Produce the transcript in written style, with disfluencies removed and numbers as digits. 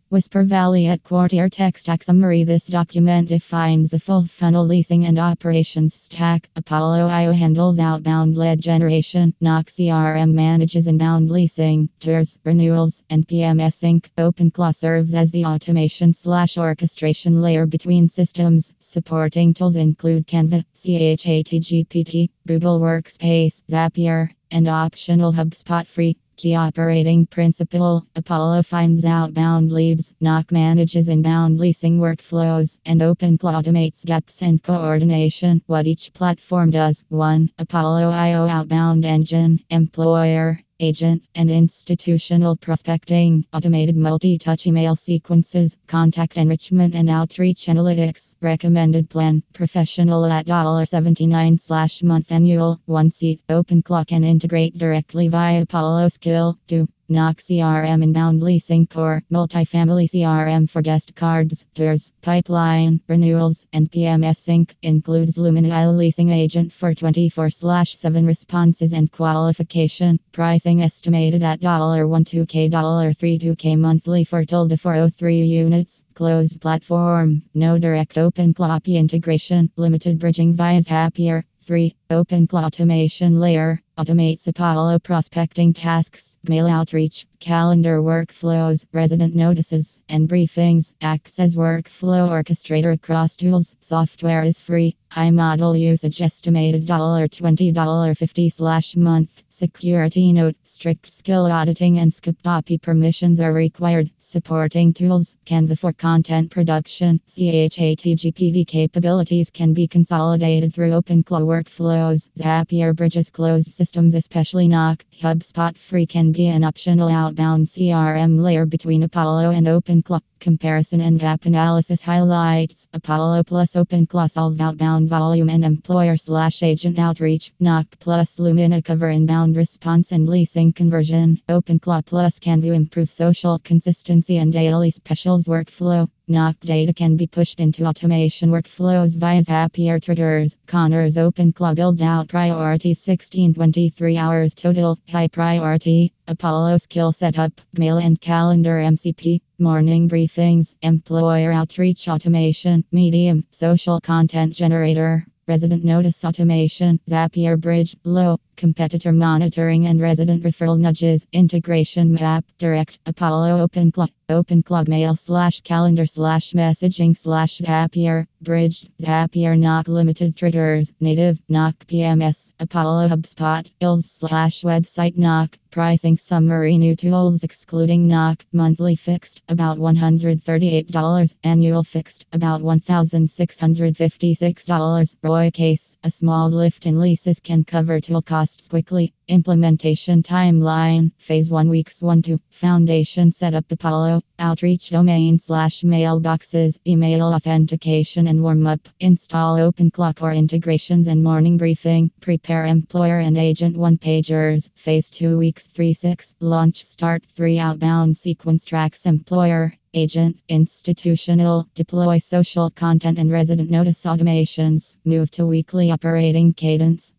Whisper Valley at Quartier Tech Stack Summary. This document defines the full funnel leasing and operations stack. Apollo IO handles outbound lead generation. Knock CRM manages inbound leasing, tours, renewals, and PMS Sync. OpenClaw serves as the automation/orchestration layer between systems. Supporting tools include Canva, ChatGPT, Google Workspace, Zapier, and optional HubSpot free. Key operating principle: Apollo finds outbound leads, Knock manages inbound leasing workflows, and OpenClaw automates gaps and coordination. What each platform does: 1. Apollo IO outbound engine, employer, agent, and institutional prospecting, automated multi-touch email sequences, contact enrichment and outreach analytics, recommended plan, professional at $79/month annual, 1 seat. OpenClaw can integrate directly via Apollo Skill. 2. Knock CRM inbound leasing core, multifamily CRM for guest cards, tours, pipeline, renewals, and PMS Sync. Includes Lumina leasing agent for 24/7 responses and qualification. Pricing estimated at $1.2K, $3.2K monthly for tilde 403 units. Closed platform, no direct OpenClaw API integration, limited bridging via Zapier. 3. OpenClaw automation layer automates Apollo prospecting tasks, mail outreach, calendar workflows, resident notices, and briefings. Acts as workflow orchestrator across tools. Software is free. High model usage estimated $20, $50/month. Security note: strict skill auditing and skip API permissions are required. Supporting tools: Canva for content production. ChatGPT capabilities can be consolidated through OpenClaw workflows. Zapier bridges closed systems, especially Knock. HubSpot free can be an optional outbound CRM layer between Apollo and OpenClaw. Comparison and gap analysis highlights: Apollo plus OpenClaw solve outbound volume and employer/agent outreach. Knock plus Lumina cover inbound response and leasing conversion. OpenClaw plus Canva improve social consistency and daily specials workflow. Knock data can be pushed into automation workflows via Zapier triggers. Connor's OpenClaw build out priority 16-23 hours total. High priority: Apollo skill setup, mail and calendar MCP. Morning briefings, employer outreach automation. Medium, social content generator, resident notice automation. Zapier bridge. Low, competitor monitoring and resident referral nudges. Integration map. Direct. Apollo OpenClaw. OpenClaw mail/calendar/messaging/Zapier. Bridged. Zapier Knock limited triggers. Native. Knock PMS. Apollo HubSpot. ILS/website Knock. Pricing summary: new tools excluding Knock. Monthly fixed about $138. Annual fixed about $1,656. ROI case: a small lift in leases can cover tool costs quickly. Implementation timeline: Phase 1 weeks 1-2. Foundation setup: Apollo outreach domain/mailboxes, email authentication and warm up. Install OpenClaw core integrations and morning briefing. Prepare employer and agent one pagers. Phase 2 weeks 3-6. Launch start 3 outbound sequence tracks: employer, agent, institutional. Deploy social content and resident notice automations. Move to weekly operating cadence.